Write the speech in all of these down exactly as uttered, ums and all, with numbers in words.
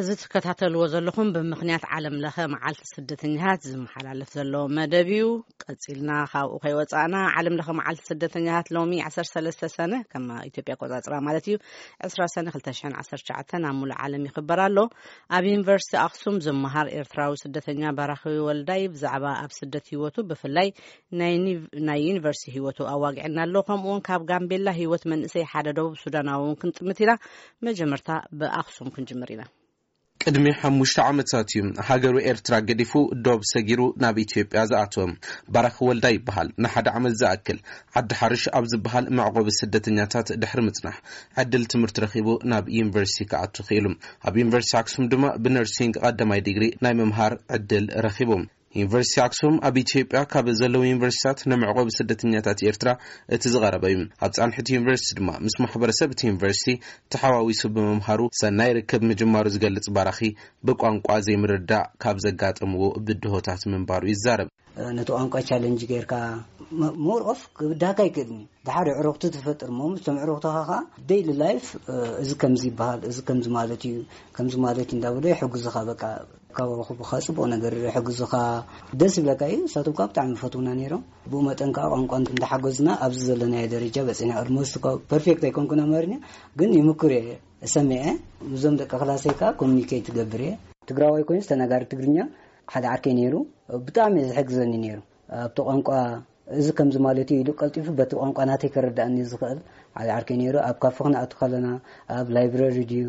حزت كتاتلو زلخم بمخنيات عالم لخ معالت سدتنيات زمحلالف زلو مدبيو قصيلنا خاو خيوصانا عالم لخ معالت سدتنيات لومي عشرة ثلاثة سنه كما ايثيوبيا قطاطرا مالتيو عشرة سنه ألفين وعشرة تسعة نامول عالم يخبرالو اب يونيفرسيتي اخسوم زمهار ايرتراو سدتنيا باراخي ولداي بزعبا اب سدت هيوتو بفلاي ناي ناي يونيفرسيتي هيوتو اواغعنا لكم اون كاب غامبيلا هيوت منسي حدا دوب سوداناون كنت متيلا مجمرتا باخسوم كنجمرينا قدمي حموشت عامتاتيم هاجرو إيرترا قديفو دوب سجيرو ناب إثيوبيا زعتهم باراخ ولداي بحال نحد عمل زاكل عد حرش أبز بحال معقوب السدتنياتات دحر متنح عدل تمرت رخيبو ناب يونيفرسيتي كعد خيلم اب يونيفرسيتي اكسوم دما بنرسينغ قدماي ديغري ناي ممهار عدل رخيبهم يونيفرسيتي اكسوم اب إثيوبيا كاب زلو يونيفرسيتات نمعقوب السدتنياتات إيرترا اتزغربايم ابصان حت يونيفرسيتي دما مس محبرسب يونيفرسيتي تحواويسو بممهارو سناي ركب مجمارو زغلص باراخي بقوانقوا زي مردا كاب زغاطمو بدهوتات منبارو يزارب نتو انقا تشالنج غيركا مور اوف داكاي كدني دحر عروقته تفطر مو سم عروقته خا ديلي لايف از كمزي بحال از كمز مالتي كمز مالتي نداودي حغزخا بقى كاو خو بخاصبو نغير حغزخا دس بلاكاي ساتو كاب تعم فتونا نيرو بو متنكا قنقن اندحغزنا ابز زلنا درجه بصينا ارموست كو بيرفكت يكون كنا مرني غن يمكري سمعه زم دك خلاصيكا كومونيكيت غبري تግራዋይ ኮይን ተናጋሪ ትግርኛ ሓደ ዓርኬ ነይሩ ብጣዕሚ ዝሕግዘኒ ነይሩ ኣብቲ ቋንቋ እዚ ከም ዝማለቲ ኢሉ ቀልጢፉ በቲ ቋንቋ ናተይ ከረዳእኒ ዝኽእል ሓደ ዓርኬ ነይሩ ኣብ ካፈኽና ኣትኸለና ኣብ ላይብረሪ ዲዩ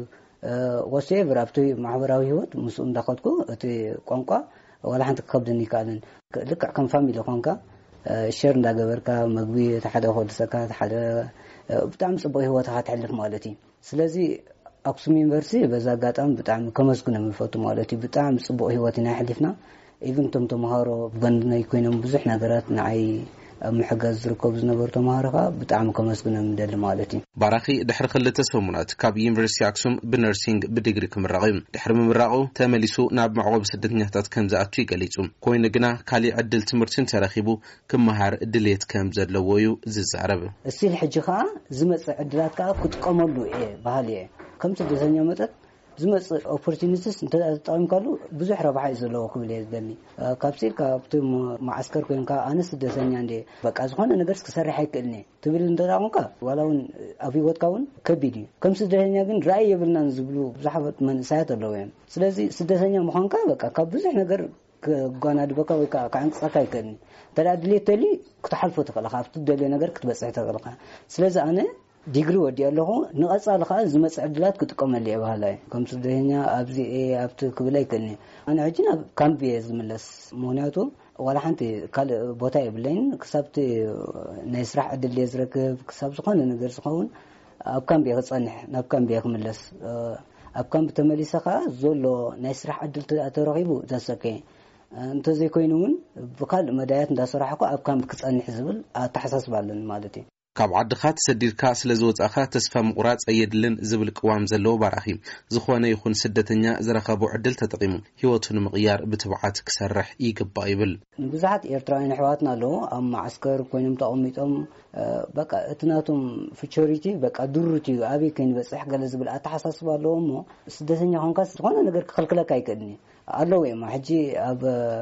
ወሴቨር ኣብቲ ማሕበራዊ ህይወት ምስኡ እንዳኸድኩ እቲ ቋንቋ ወላ ሓንቲ ከብደኒ ይካልን ልክዕ ከም ፋሚሊ ኮንካ ሸር እንዳገበርካ መግቢ ተሓደ ሆድሰካ ተሓደ ብጣዕሚ ጽቡቕ ህይወት ክትሕልፍ ማለት እዩ ስለዚ አክሱም ዩኒቨርሲቲ በዛ ጋጣም በጣም ከመስኩ ነው የሚፈቱ ማለት በጣም ጽቡቅ ህይወትና ያህልፍና ኢቭን ቶም ተማሃሮ በንድና ይኮይነም ብዙሕ ነገራት ናይ محجز ዝርከቡ ዝነበሩ ተማሃሮካ በጣም ከመስኩ ነው እንደል ማለት ባራኺ ድሕር ክልተ ሰሙናት ካብ ዩኒቨርሲቲ አክሱም ብነርሲንግ ብዲግሪ ክምራቕ ድሕር ምምራቑ ተመሊሱ ናብ ማዕቆብ ስደተኛታት ከም ዝኣቱ ይገልጹ ኮይኑ ግና ካሊ ዕድል ትምህርትን ተረኺቡ ክመሃር ድሌት ከም ዘለዎ እዩ ዝዛረብ እስቲ ሕጂኻ ዝመጽእ ዕድላትካ ክትቀመሉ እየ ባህል እየ ከም ስደተኛ መጠጥ ዝመጽእ ኦፖርቹኒቲስ እንተጣጣምካሉ ብዙሕ ረብሓ ዘለዎ ክብል የዝደኒ ካብሲል ካብቶም ማዓስከር ኮይንካ ኣነ ስደተኛ እንደ በቃ ዝኾነ ነገር ክሰርሕ አይክእልኒ ትብል እንተጣምካ ዋላውን ኣብ ህይወትካውን ከቢድ እዩ ከም ስደተኛ ግን ራእይ የብልናን ዝብሉ ብዙሓት መንእሰያት ኣለዉ እዮም ስለዚ ስደተኛ ምዃንካ በቃ ካብ ብዙሕ ነገር ጓና ድበካ ወይ ከዓንቅፃካ አይክእልኒ ተዳድሌተሊ ክትሓልፎ ትኽእልካ ኣብቲ ደልዮ ነገር ክትበፅሕ ትኽእልካ ስለዚ ኣነ ዲግሪ ወዲ ኣለኹ ንቐጻልኻ ዝመጽእ ዕድላት ክትቀመል እየ ባህላይ ከም ስደተኛ ኣብዚ ኣብቲ ክብላይ ከልኒ ኣነ ሕጂ ናብ ካምፕ ዝምለስ ምክንያቱ ዋላ ሓንቲ ካልእ ቦታ የብለይን ክሳብቲ ናይ ስራሕ ዕድል ዝረክብ ክሳብ ዝኾነ ነገር ዝኸውን ኣብ ካምፕ ክጸንሕ ናብ ካምፕ ክምለስ ኣብ ካምፕ ተመሊሰኻ ዘሎ ናይ ስራሕ ዕድል ተረኺቡ ዘሰከይ እንተዘይኮይኑውን ብካልእ መዳያት እንዳሰራሕኩ ኣብ ካምፕ ክጸንሕ ዝብል ኣተሓሳስባ ኣለኒ ማለት እዩ ካብ ዓድኻት ሰዲርካ ስለዝወጻኻ ተስፋ ምቁራጽ የድልን ዝብል ቅዋም ዘለዎ ባራኺ ዝኾነ ይኹን ስደተኛ ዝረኸቡ ዕድል ተጠቂሙ ህይወቱን ምቕያር ብትብዓት ክሰርሕ ይግባእ ይብል ብዙሓት ኤርትራውያን ኣሕዋትና ኣለዉ ኣብ ማዕስከር ኮይኖም ተቐሚጦም በቃ እትናቶም ፊቸሪቲ በቃ ድሩቲ ኣበይ ከይንበጽሕ ገለ ዝብል ኣተሓሳስባ ኣለዎ እሞ ስደተኛ ኮንካ ዝኾነ ነገር ክኸልክለካ ኣይክእልኒ ኣለዉ እዮም ሕጂ ኣብ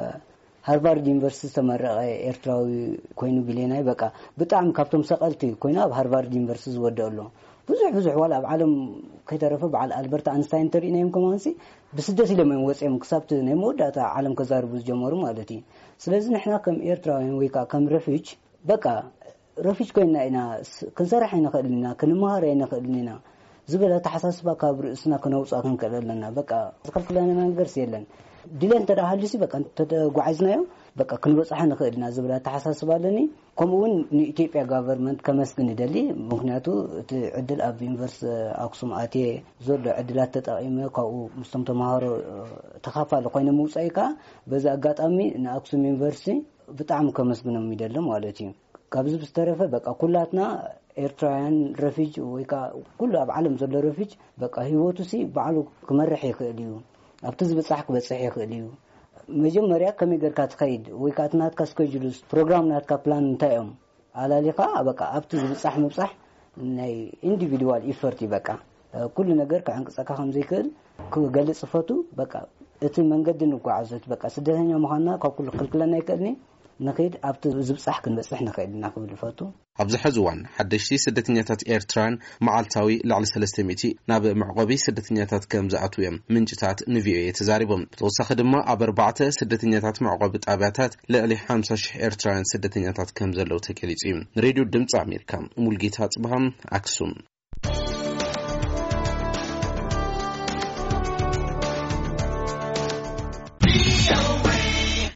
ሃርቫርድ ዩኒቨርሲቲ ተመረቀ ኤርትራዊ ኮይኑ ቢሌናይ በቃ በጣም ካብቶም ሰቀልቲ ኮይኑ ኣብ ሃርቫርድ ዩኒቨርሲቲ ዝወደአሉ ብዙሕ ብዙሕ ዋላ ኣብ ዓለም ከይተረፈ በዓል አልበርት አንስታይን ተሪእናዮም ከማንሲ ብስደት ኢሎም ወጽኦም ክሳብቲ ናይ መወዳእታ ዓለም ከዛርቡ ዝጀመሩ ማለት እዩ ስለዚ ንሕና ከም ኤርትራውያን ወይ ከም ረፊጅ በቃ ረፊጅ ኮይና ኢና ክንሰርሕ አይንኽእልና ክንመሃር አይንኽእልና ዝብለ ተሓሳስባ ካብ ርእስና ከነውጻ ክንከለለና በቃ ዝከልክለና ነገር የለን ድለን ተዳሃልሲ በቃ ተጓዓዝናዮ በቃ ክንበጽሕ ንኽእልና ዝብላ ተሓሳስባለኒ ከምኡውን ንኢትዮጵያ ጋቨርንመንት ከመስግን ይደሊ ምክንያቱ እቲ ዕድል ኣብ ዩኒቨርሲቲ አክሱም ኣቴ ዘሎ ዕድላት ተጠቂመ ካብኡ ምስቶም ተማሃሮ ተኻፋለ ኮይኑ ምውጻኢካ በዛ አጋጣሚ ንአክሱም ዩኒቨርሲቲ ብጣዕሚ ከመስግኖም ይደሊ ማለት እዩ ካብዚ ብስተረፈ በቃ ኩላትና ኤርትራውያን ረፊጅ ወይ ኩሉ ኣብ ዓለም ዘሎ ረፊጅ በቃ ህይወቱሲ ባዕሉ ክመርሕ ይኽእል እዩ ኣብቲ ዝበጽሕ ክበጽሕ ይኽእል እዩ መጀመርያ ከመይ ጌርካ ትኸይድ ወይ ካትናትካ ስኬጁልስ ፕሮግራም ናትካ ፕላን እንታዮም አላሊኻ በቃ ኣብቲ ዝበጽሕ ምብጽሕ ናይ ኢንዲቪድዋል ኢፈርት በቃ كل ነገር ከአንቀጸካ ከምዘይክል ክገልጽ ፈቱ በቃ እቲ መንገድ ንጓዓዘት በቃ ስደተኛ መሆንና ከኩል ክልክለና ይከድኒ نخيد أبت زبصح كن بس إحنا خيد ناخذ الفاتو أبز حزوان حدشتي سدتنياتات إيرتران معالتاوي لعل سلستميتي ناب معقبي سدتنياتات كم زعتويم من جتات نفيو يتزاربهم توسخ دما أبربعة سدتنياتات معقبة أباتات لألي حامسة شح إيرتران سدتنياتات كم زلو تكاليتيم راديو دمت أمريكا مولجيتات بهم أكسون